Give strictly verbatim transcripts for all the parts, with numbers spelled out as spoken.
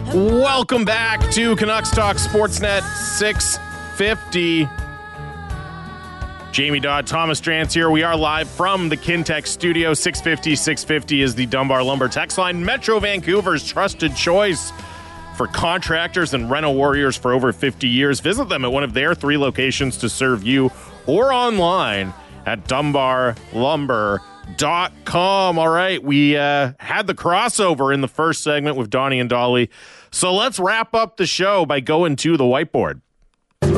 Welcome back to Canucks Talk Sportsnet six fifty. Jamie Dodd, Thomas Drance here. We are live from the Kintex studio. six fifty, six fifty is the Dunbar Lumber text line. Metro Vancouver's trusted choice for contractors and rental warriors for over fifty years. Visit them at one of their three locations to serve you or online at dunbar lumber dot com. All right, we uh, had the crossover in the first segment with Donnie and Dolly. So let's wrap up the show by going to the whiteboard. All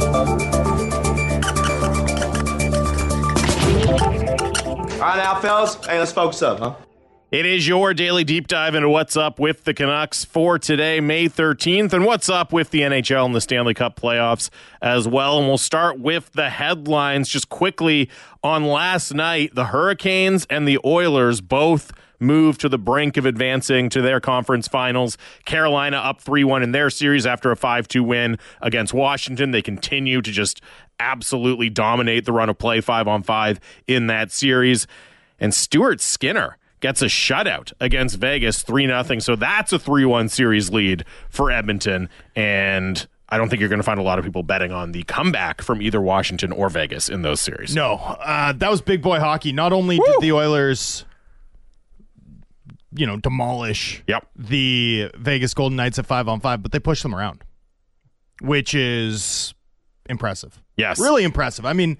right, now, fellas. Hey, let's focus up, huh? It is your daily deep dive into what's up with the Canucks for today, May thirteenth, and what's up with the N H L and the Stanley Cup playoffs as well. And we'll start with the headlines just quickly. On last night, the Hurricanes and the Oilers both moved to the brink of advancing to their conference finals. Carolina up three one in their series after a five two win against Washington. They continue to just absolutely dominate the run of play five on five in that series. And Stuart Skinner gets a shutout against Vegas three nothing. So that's a three one series lead for Edmonton. And I don't think you're going to find a lot of people betting on the comeback from either Washington or Vegas in those series. No, uh, that was big boy hockey. Not only Woo! did the Oilers, you know, demolish yep. the Vegas Golden Knights at five on five, but they pushed them around, which is impressive. Yes. Really impressive. I mean,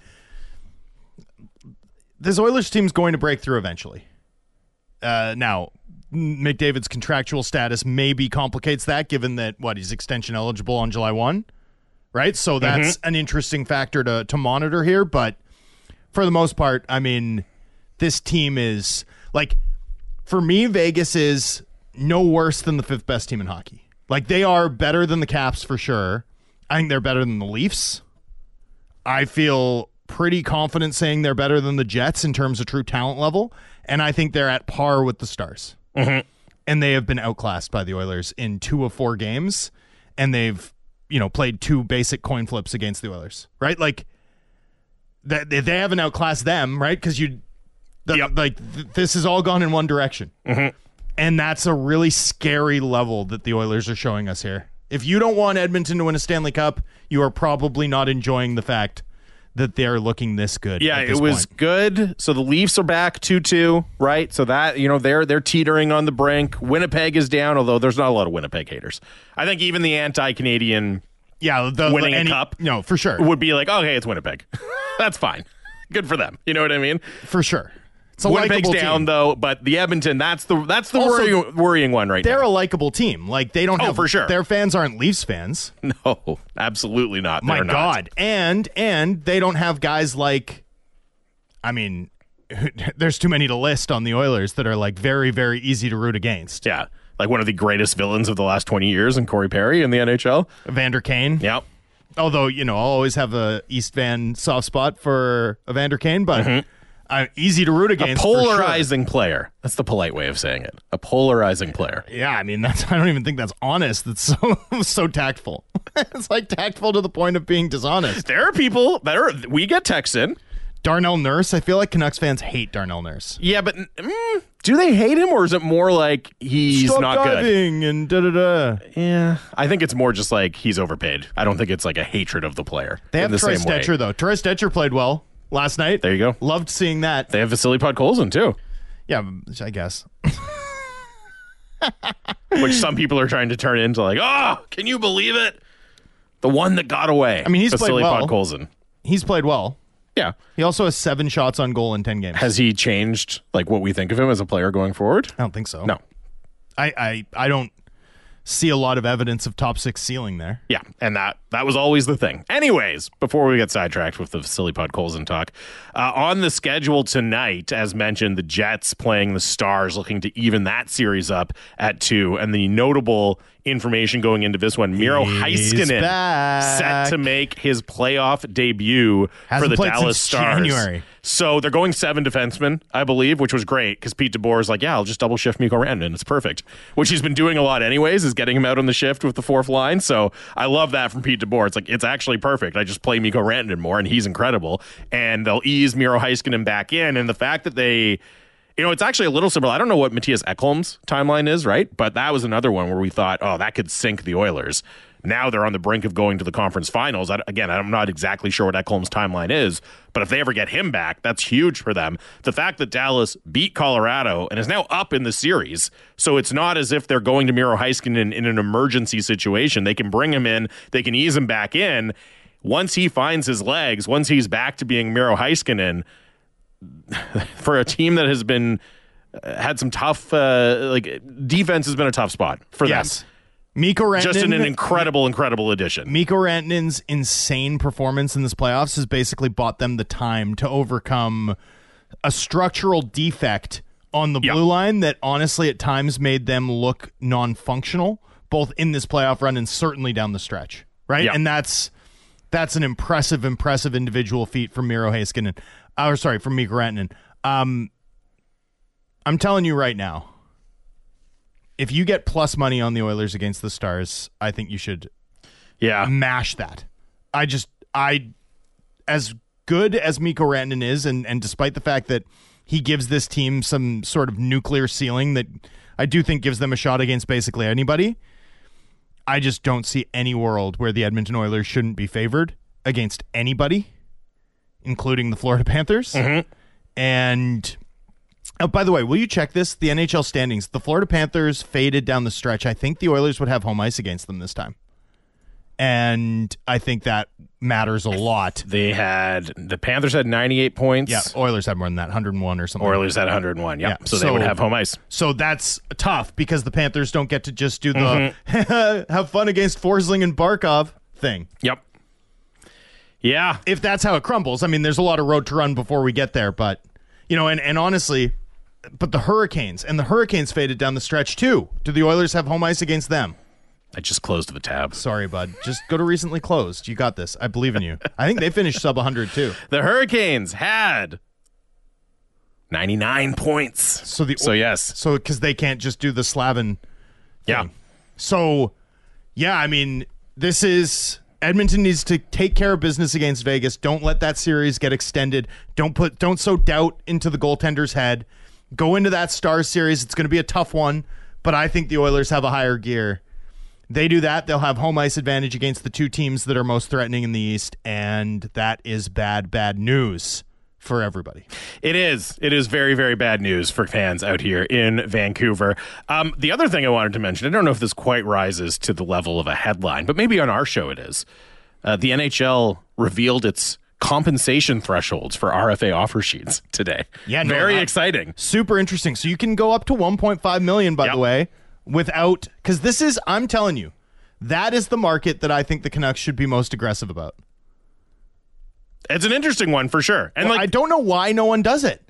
this Oilers team's going to break through eventually. Uh, now, McDavid's contractual status maybe complicates that, given that, what, he's extension eligible on July first, right? So that's mm-hmm. an interesting factor to, to monitor here. But for the most part, I mean, this team is, like, for me, Vegas is no worse than the fifth best team in hockey. Like, they are better than the Caps for sure. I think they're better than the Leafs. I feel pretty confident saying they're better than the Jets in terms of true talent level. And I think they're at par with the Stars. Mm-hmm. And they have been outclassed by the Oilers in two of four games. And they've, you know, played two basic coin flips against the Oilers, right? Like, they, they haven't outclassed them, right? Because you, the, yep. like, th- this has all gone in one direction. Mm-hmm. And that's a really scary level that the Oilers are showing us here. If you don't want Edmonton to win a Stanley Cup, you are probably not enjoying the fact that they're looking this good. Yeah, at this it was point. good. So the Leafs are back two two, right? So that, you know, they're they're teetering on the brink. Winnipeg is down, although there's not a lot of Winnipeg haters. I think even the anti-Canadian yeah, the, winning any, a cup no, for sure. would be like, okay, it's Winnipeg. That's fine. Good for them. You know what I mean? For sure. It's a Winnipeg's likable down team. though, but the Edmonton, that's the that's the Also, worrying, worrying one right they're now. a likable team. Like, they don't Oh, have, for sure. Their fans aren't Leafs fans. No, absolutely not. My They're not. God. And and they don't have guys like, I mean, there's too many to list on the Oilers that are like very, very easy to root against. Yeah, like one of the greatest villains of the last twenty years in Corey Perry in the N H L. Evander Kane. Yep. Although, you know, I'll always have a East Van soft spot for Evander Kane, but Mm-hmm. uh, easy to root against. A polarizing for sure. player. That's the polite way of saying it. A polarizing player. Yeah, I mean, that's I don't even think that's honest. That's so so tactful. It's like tactful to the point of being dishonest. There are people that are, we get texts in. Darnell Nurse, I feel like Canucks fans hate Darnell Nurse. Yeah, but mm, do they hate him, or is it more like he's Stop not diving good? And da da da. Yeah, I think it's more just like he's overpaid. I don't think it's like a hatred of the player. They have the Troy same way. Stetcher though. Troy Stetcher played well last night. There you go. Loved seeing that. They have Vasily Podkolzin too. Yeah, I guess. Which some people are trying to turn into like, oh, can you believe it? The one that got away. I mean, he's Vasily played well. Podkolzin. He's played well. Yeah. He also has seven shots on goal in ten games. Has he changed like what we think of him as a player going forward? I don't think so. No. I, I, I don't see a lot of evidence of top six ceiling there. Yeah, and that that was always the thing. Anyways, before we get sidetracked with the Vasily Podkolzin talk, uh, on the schedule tonight, as mentioned, the Jets playing the Stars, looking to even that series up at two. And the notable information going into this one, Miro He's Heiskanen back. set to make his playoff debut Hasn't for the played Dallas since Stars. January. So they're going seven defensemen, I believe, which was great because Pete DeBoer is like, yeah, I'll just double shift Mikko Rantanen. It's perfect, which he's been doing a lot anyways, is getting him out on the shift with the fourth line. So I love that from Pete DeBoer. It's like, it's actually perfect. I just play Mikko Rantanen more, and he's incredible. And they'll ease Miro Heiskanen back in. And the fact that they You know, it's actually a little similar. I don't know what Matthias Ekholm's timeline is, right? But that was another one where we thought, oh, that could sink the Oilers. Now they're on the brink of going to the conference finals. I, again, I'm not exactly sure what Ekholm's timeline is, but if they ever get him back, that's huge for them. The fact that Dallas beat Colorado and is now up in the series, so it's not as if they're going to Miro Heiskanen in an emergency situation. They can bring him in, they can ease him back in. Once he finds his legs, once he's back to being Miro Heiskanen, for a team that has been uh, had some tough, uh, like defense has been a tough spot for yes. them. Mikko Rantanen, just in an incredible, incredible addition. Mikko Rantanen's insane performance in this playoffs has basically bought them the time to overcome a structural defect on the yep. blue line that honestly at times made them look non-functional, both in this playoff run and certainly down the stretch, right? Yep. And that's that's an impressive, impressive individual feat from Miro Heiskanen. Or sorry, from Mikko Rantanen. Um, I'm telling you right now, if you get plus money on the Oilers against the Stars, I think you should yeah. mash that. I just, I, as good as Mikko Rantanen is, and, and despite the fact that he gives this team some sort of nuclear ceiling that I do think gives them a shot against basically anybody, I just don't see any world where the Edmonton Oilers shouldn't be favored against anybody, including the Florida Panthers. Mm-hmm. And... Oh, by the way, will you check this? The N H L standings. The Florida Panthers faded down the stretch. I think the Oilers would have home ice against them this time. And I think that matters a lot. They had, the Panthers had ninety-eight points. Yeah, Oilers had more than that, one hundred one or something. Oilers had one hundred one, yep. Yeah. So, So- they would have home ice. So that's tough because the Panthers don't get to just do the Mm-hmm. have fun against Forsling and Barkov thing. Yep. Yeah. If that's how it crumbles. I mean, there's a lot of road to run before we get there, but, you know, and, and honestly, but the Hurricanes, and the Hurricanes faded down the stretch too. Do the Oilers have home ice against them? I just closed the tab. Sorry, bud. Just go to recently closed. You got this. I believe in you. I think they finished sub one hundred too. The Hurricanes had ninety-nine points. So the So yes. So because they can't just do the Slavin. Yeah. thing. So yeah, I mean, this is Edmonton needs to take care of business against Vegas. Don't let that series get extended. Don't put don't sow doubt into the goaltender's head. Go into that Stars series. It's going to be a tough one, but I think the Oilers have a higher gear. They do that, they'll have home ice advantage against the two teams that are most threatening in the East, and that is bad, bad news for everybody. It is. It is very, very bad news for fans out here in Vancouver. Um, the other thing I wanted to mention, I don't know if this quite rises to the level of a headline, but maybe on our show it is. Uh, the N H L revealed its compensation thresholds for R F A offer sheets today. Yeah, no, very I- exciting. Super interesting. So you can go up to one point five million dollars, by Yep. the way, without, because this is, I'm telling you, that is the market that I think the Canucks should be most aggressive about. It's an interesting one for sure. And Well, like I don't know why no one does it.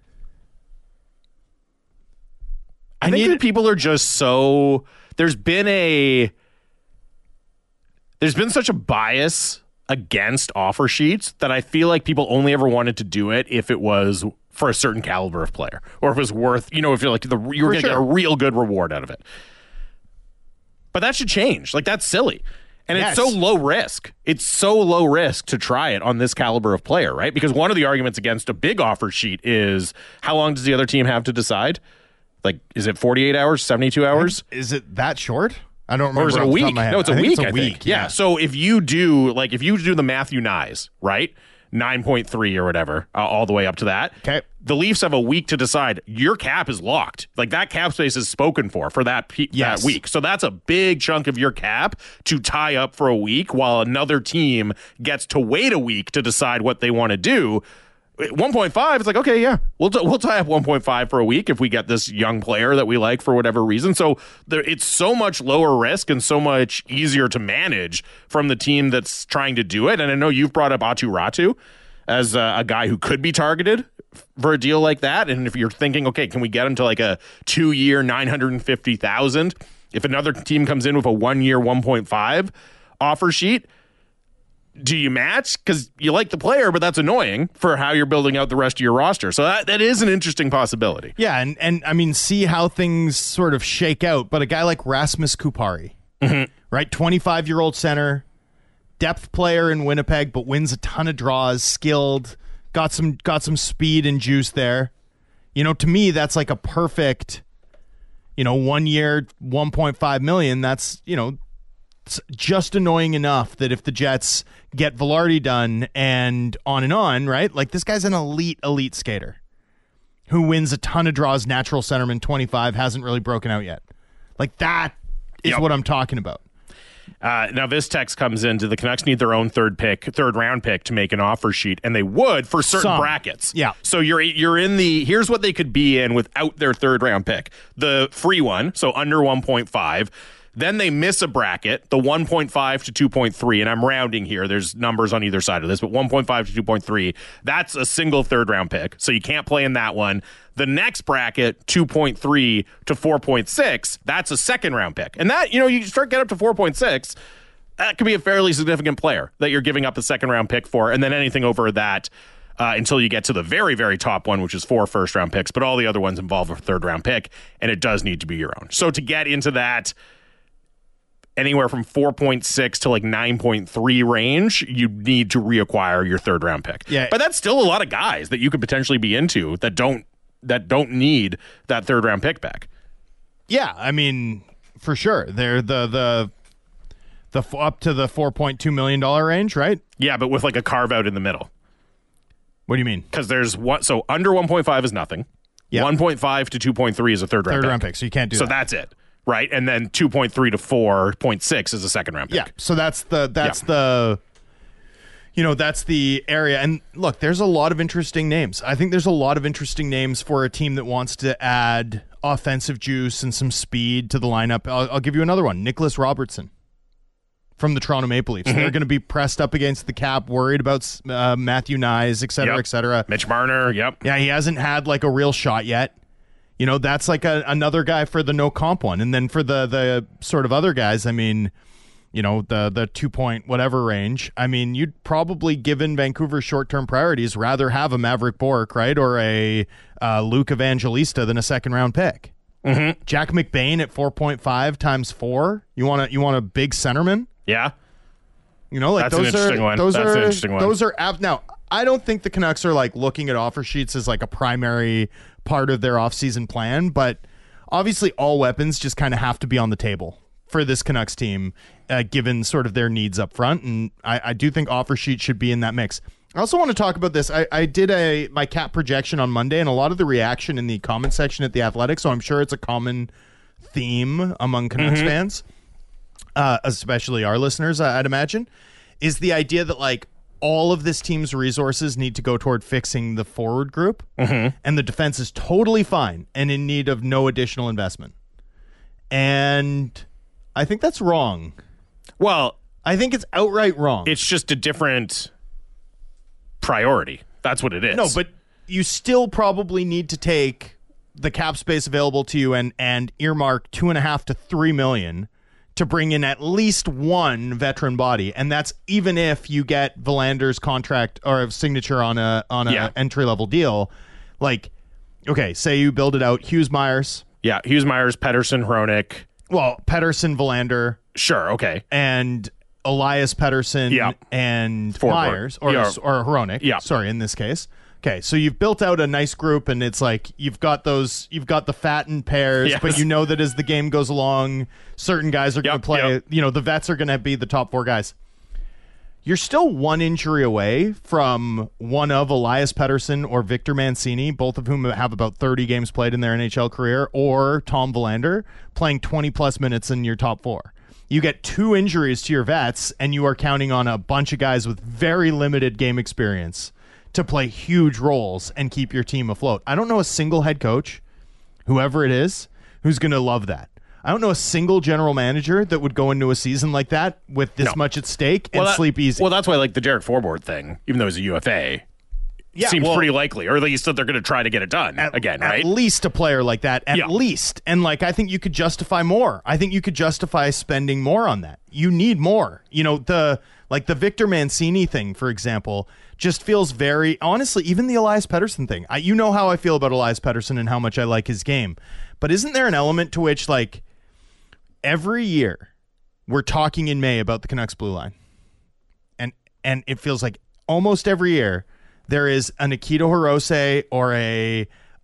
I think need- that people are just so there's been a there's been such a bias against offer sheets that I feel like people only ever wanted to do it if it was for a certain caliber of player or if it was worth, you know, if you're like the you were going to sure. get a real good reward out of it. But that should change. Like that's silly. And Yes. it's so low risk. It's so low risk to try it on this caliber of player, right? Because one of the arguments against a big offer sheet is how long does the other team have to decide? Like, is it forty-eight hours, seventy-two hours? Is it that short? I don't remember. Or is it a off the top week? of my head. No, it's a I think week. It's a I week. think. Yeah. So if you do, like, if you do the Matthew Nyes, right? nine point three or whatever, uh, all the way up to that. Okay. The Leafs have a week to decide. Your cap is locked. Like, that cap space is spoken for for that, pe- Yes. that week. So that's a big chunk of your cap to tie up for a week while another team gets to wait a week to decide what they want to do. one point five, it's like, okay, yeah, we'll t- we'll tie up one point five for a week if we get this young player that we like for whatever reason. So there, it's so much lower risk and so much easier to manage from the team that's trying to do it. And I know you've brought up Atu Ratu as a, a guy who could be targeted for a deal like that. And if you're thinking, okay, can we get him to like a two-year nine hundred fifty thousand dollars? If another team comes in with a one-year one point five offer sheet, do you match? Because you like the player, but that's annoying for how you're building out the rest of your roster. So that, that is an interesting possibility. Yeah, and, and I mean, see how things sort of shake out. But a guy like Rasmus Kupari, Mm-hmm. right? twenty-five-year-old center, depth player in Winnipeg, but wins a ton of draws, skilled, got some got some speed and juice there. You know, to me, that's like a perfect, you know, one year, one point five million. That's, you know, it's just annoying enough that if the Jets get Velarde done and on and on, right? Like, this guy's an elite, elite skater who wins a ton of draws, natural centerman, twenty-five, hasn't really broken out yet. Like, that is yep. what I'm talking about. Uh, now, this text comes in. Do the Canucks need their own third pick, third round pick to make an offer sheet? And they would for certain Some. brackets. Yeah. So you're you're in the, here's what they could be in without their third round pick. The free one, so under one point five. Then they miss a bracket, the one point five to two point three, and I'm rounding here. There's numbers on either side of this, but one point five to two point three, that's a single third round pick. So you can't play in that one. The next bracket, two point three to four point six, that's a second round pick. And that, you know, you start getting up to four point six, that could be a fairly significant player that you're giving up the second round pick for. And then anything over that uh, until you get to the very, very top one, which is four first round picks. But all the other ones involve a third round pick, and it does need to be your own. So to get into that, anywhere from four point six to like nine point three range, you need to reacquire your third round pick. Yeah. But that's still a lot of guys that you could potentially be into that don't that don't need that third round pick back. Yeah, I mean, for sure. They're the the the f- up to the four point two million dollars range, right? Yeah, but with like a carve out in the middle. What do you mean? Because there's what so under one point five is nothing. Yeah. one point five to two point three is a third round Third pick. round pick, so you can't do so that. So that's it. Right, and then two point three to four point six is a second round pick. Yeah, so that's the that's yeah. the you know, that's the area. And look, there's a lot of interesting names. I think there's a lot of interesting names for a team that wants to add offensive juice and some speed to the lineup. I'll, I'll give you another one, Nicholas Robertson from the Toronto Maple Leafs. Mm-hmm. They're going to be pressed up against the cap, worried about uh, Matthew Nyes, et cetera, yep. et cetera. Mitch Marner, yep. Yeah, he hasn't had like a real shot yet. You know, that's like a, another guy for the no comp one. And then for the the sort of other guys, I mean, you know, the the two point whatever range, I mean, you'd probably, given Vancouver's short-term priorities, rather have a Maverick Bourque, right, or a uh, Luke Evangelista than a second-round pick. Mm-hmm. Jack McBain at four point five times four. You want a, you want a big centerman? Yeah. You know, like That's those an interesting are one. those That's are an interesting one. those are ab- now. I don't think the Canucks are like looking at offer sheets as like a primary part of their offseason plan, but obviously all weapons just kind of have to be on the table for this Canucks team, uh, given sort of their needs up front. And I, I do think offer sheet should be in that mix. I also want to talk about this. I, I did a my cap projection on Monday, and a lot of the reaction in the comment section at The Athletic, so I'm sure it's a common theme among Canucks mm-hmm. fans, uh, especially our listeners, I'd imagine, is the idea that like all of this team's resources need to go toward fixing the forward group, mm-hmm. and the defense is totally fine and in need of no additional investment. And I think that's wrong. Well, I think it's outright wrong. It's just a different priority. That's what it is. No, but you still probably need to take the cap space available to you and, and earmark two and a half to three million to bring in at least one veteran body, and that's even if you get Verlander's contract or signature on a on a yeah. entry level deal. Like, okay, say you build it out, Hughes Myers, yeah, Hughes Myers, Pettersson, Hronik. Well, Pettersson, Verlander, sure, okay, and Elias Pettersson, yeah. and Forward. Myers or yeah. or Hronik. Yeah, sorry, in this case. Okay, so you've built out a nice group, and it's like you've got those, you've got the fattened pairs, yes. but you know that as the game goes along, certain guys are going to yep, play, yep. you know, the vets are going to be the top four guys. You're still one injury away from one of Elias Pettersson or Victor Mancini, both of whom have about thirty games played in their N H L career, or Tom Verlander playing twenty plus minutes in your top four. You get two injuries to your vets, and you are counting on a bunch of guys with very limited game experience to play huge roles and keep your team afloat. I don't know a single head coach, whoever it is, who's going to love that. I don't know a single general manager that would go into a season like that with this no. much at stake and well, that, sleep easy. Well, that's why like the Derek Forbort thing, even though he's a U F A, yeah, seems well, pretty likely, or at least that they're going to try to get it done at, again, at right? At least a player like that, at yeah. least. And like, I think you could justify more. I think you could justify spending more on that. You need more. You know, the like the Victor Mancini thing, for example, just feels very, honestly, even the Elias Pettersson thing. I, you know how I feel about Elias Pettersson and how much I like his game. But isn't there an element to which, like, every year we're talking in May about the Canucks blue line? And and it feels like almost every year there is a Nikita Hirose or a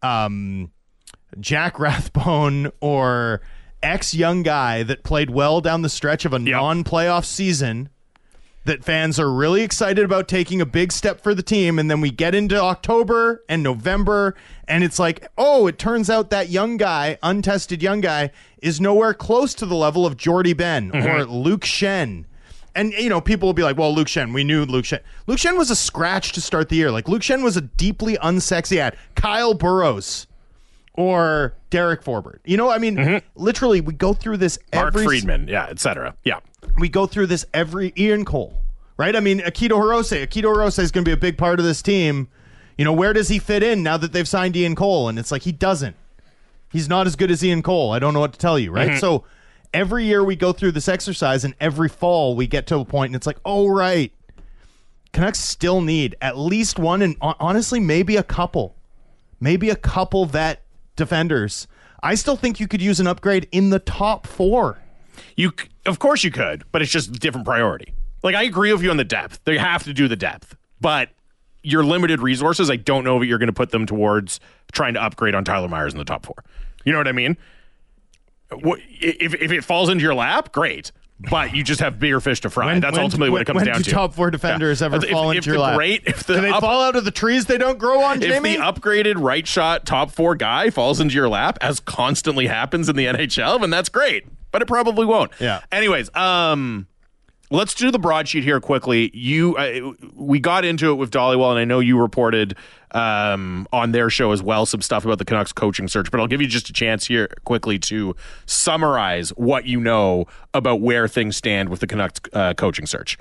um, Jack Rathbone or ex young guy that played well down the stretch of a yep. non-playoff season that fans are really excited about taking a big step for the team, and then we get into October and November, and it's like, oh, it turns out that young guy, untested young guy, is nowhere close to the level of Jordy Ben mm-hmm. or Luke Shen. And, you know, people will be like, well, Luke Shen, we knew Luke Shen. Luke Shen was a scratch to start the year. Like, Luke Shen was a deeply unsexy ad. Kyle Burrows or Derek Forbert. You know, I mean, mm-hmm. literally, we go through this Mark every... Friedman, yeah, et cetera. Yeah. We go through this every... Ian Cole, right? I mean, Akito Hirose. Akito Hirose is going to be a big part of this team. You know, where does he fit in now that they've signed Ian Cole? And it's like, he doesn't. He's not as good as Ian Cole. I don't know what to tell you, right? Mm-hmm. So every year we go through this exercise, and every fall we get to a point and it's like, oh, right. Canucks still need at least one, and honestly, maybe a couple. Maybe a couple vet defenders. I still think you could use an upgrade in the top four. You, of course you could, but it's just a different priority. Like, I agree with you on the depth. They have to do the depth. But your limited resources, I don't know if you're going to put them towards trying to upgrade on Tyler Myers in the top four. You know what I mean? If, if it falls into your lap, great. But you just have bigger fish to fry. When, That's when, ultimately when, what it comes when down do to. Top four defenders yeah. ever if, fall if, into if your lap? Great, if the do they up, fall out of the trees they don't grow on, Jamie? If the upgraded right shot top four guy falls into your lap, as constantly happens in the N H L, then that's great. But it probably won't. Yeah. Anyways, um, let's do the broadsheet here quickly. You, uh, we got into it with Dollywell, and I know you reported um, on their show as well some stuff about the Canucks coaching search. But I'll give you just a chance here quickly to summarize what you know about where things stand with the Canucks uh, coaching search.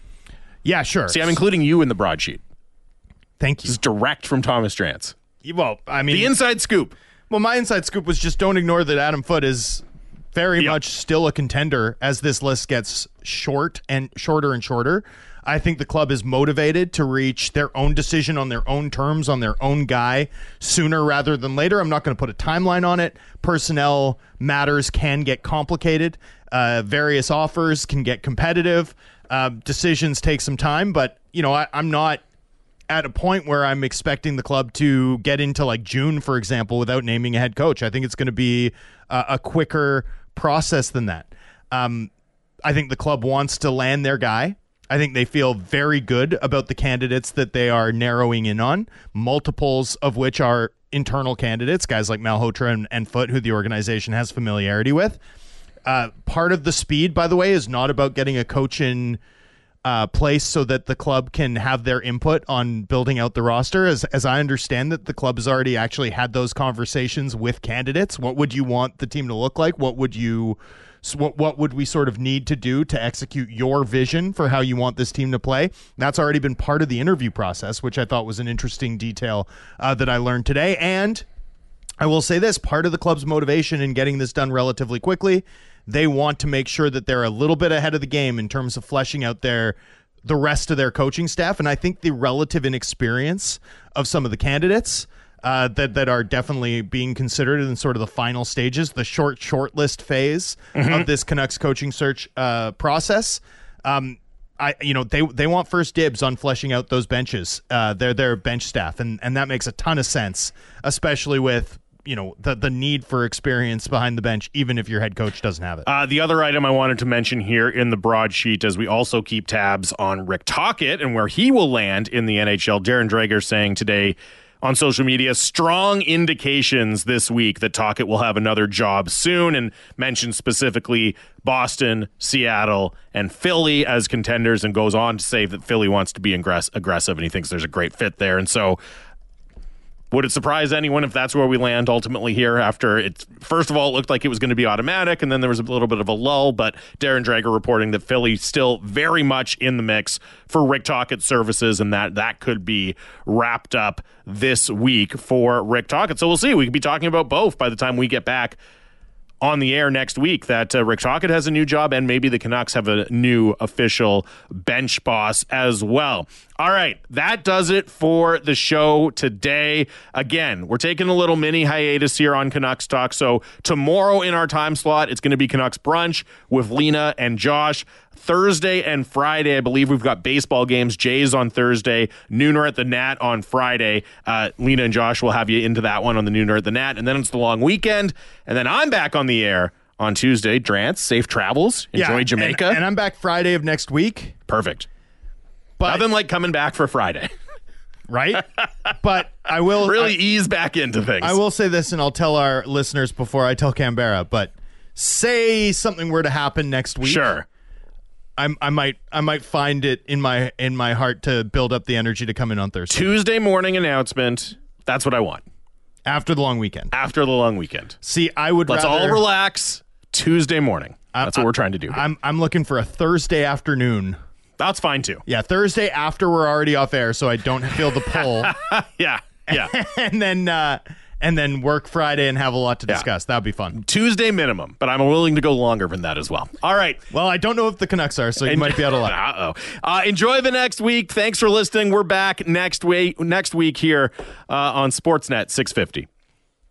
Yeah, sure. See, I'm including you in the broadsheet. Thank you. This is direct from Thomas Drance. Well, I mean, the inside scoop. Well, my inside scoop was just don't ignore that Adam Foote is very yep. much still a contender as this list gets short and shorter and shorter. I think the club is motivated to reach their own decision on their own terms, on their own guy sooner rather than later. I'm not going to put a timeline on it. Personnel matters can get complicated. Uh, various offers can get competitive. Uh, decisions take some time, but you know, I, I'm not at a point where I'm expecting the club to get into like June, for example, without naming a head coach. I think it's going to be uh, a quicker process than that. Um, I think the club wants to land their guy. I think they feel very good about the candidates that they are narrowing in on, multiples of which are internal candidates, guys like Malhotra and, and Foote, who the organization has familiarity with. Uh, part of the speed, by the way, is not about getting a coach in uh, place so that the club can have their input on building out the roster. As, as I understand that the club has already actually had those conversations with candidates. What would you want the team to look like? What would you... So what what would we sort of need to do to execute your vision for how you want this team to play? That's already been part of the interview process, which I thought was an interesting detail uh, that I learned today. And I will say this, part of the club's motivation in getting this done relatively quickly, they want to make sure that they're a little bit ahead of the game in terms of fleshing out their the rest of their coaching staff. And I think the relative inexperience of some of the candidates Uh, that that are definitely being considered in sort of the final stages, the short short list phase mm-hmm. of this Canucks coaching search uh, process. Um, I you know they they want first dibs on fleshing out those benches, uh, their their bench staff, and and that makes a ton of sense, especially with you know the the need for experience behind the bench, even if your head coach doesn't have it. Uh, the other item I wanted to mention here in the broadsheet, as we also keep tabs on Rick Tocchet and where he will land in the N H L. Darren Dreger saying today on social media, strong indications this week that Tocchet will have another job soon, and mentions specifically Boston, Seattle, and Philly as contenders, and goes on to say that Philly wants to be ingress- aggressive and he thinks there's a great fit there. And so would it surprise anyone if that's where we land ultimately here after it? First of all, it looked like it was going to be automatic, and then there was a little bit of a lull, but Darren Dreger reporting that Philly still very much in the mix for Rick Tocchet's services, and that that could be wrapped up this week for Rick Tocchet. So we'll see. We could be talking about both by the time we get back on the air next week, that uh, Rick Tocchet has a new job and maybe the Canucks have a new official bench boss as well. All right, that does it for the show today. Again, we're taking a little mini hiatus here on Canucks Talk. So tomorrow in our time slot, it's going to be Canucks Brunch with Lena and Josh. Thursday and Friday, I believe we've got baseball games. Jays on Thursday, Nooner at the Nat on Friday. Uh, Lena and Josh will have you into that one on the Nooner at the Nat. And then it's the long weekend. And then I'm back on the air on Tuesday. Drance, safe travels. Enjoy yeah, Jamaica. And, and I'm back Friday of next week. Perfect. But, Nothing like coming back for Friday. Right? But I will really I, ease back into things. I will say this, and I'll tell our listeners before I tell Canberra, but say something were to happen next week. Sure. I'm, I might I might find it in my in my heart to build up the energy to come in on Thursday. Tuesday morning announcement. That's what I want. After the long weekend. After the long weekend. See, I would Let's rather, all relax Tuesday morning. That's I, what we're trying to do here. I'm I'm looking for a Thursday afternoon. That's fine too. Yeah, Thursday after we're already off air, so I don't feel the pull. yeah, yeah. and then uh, and then work Friday and have a lot to discuss. Yeah. That'd be fun. Tuesday minimum, but I'm willing to go longer than that as well. All right. Well, I don't know if the Canucks are, so you en- might be out of luck. Uh-oh. Uh, enjoy the next week. Thanks for listening. We're back next week, next week here uh, on Sportsnet six fifty.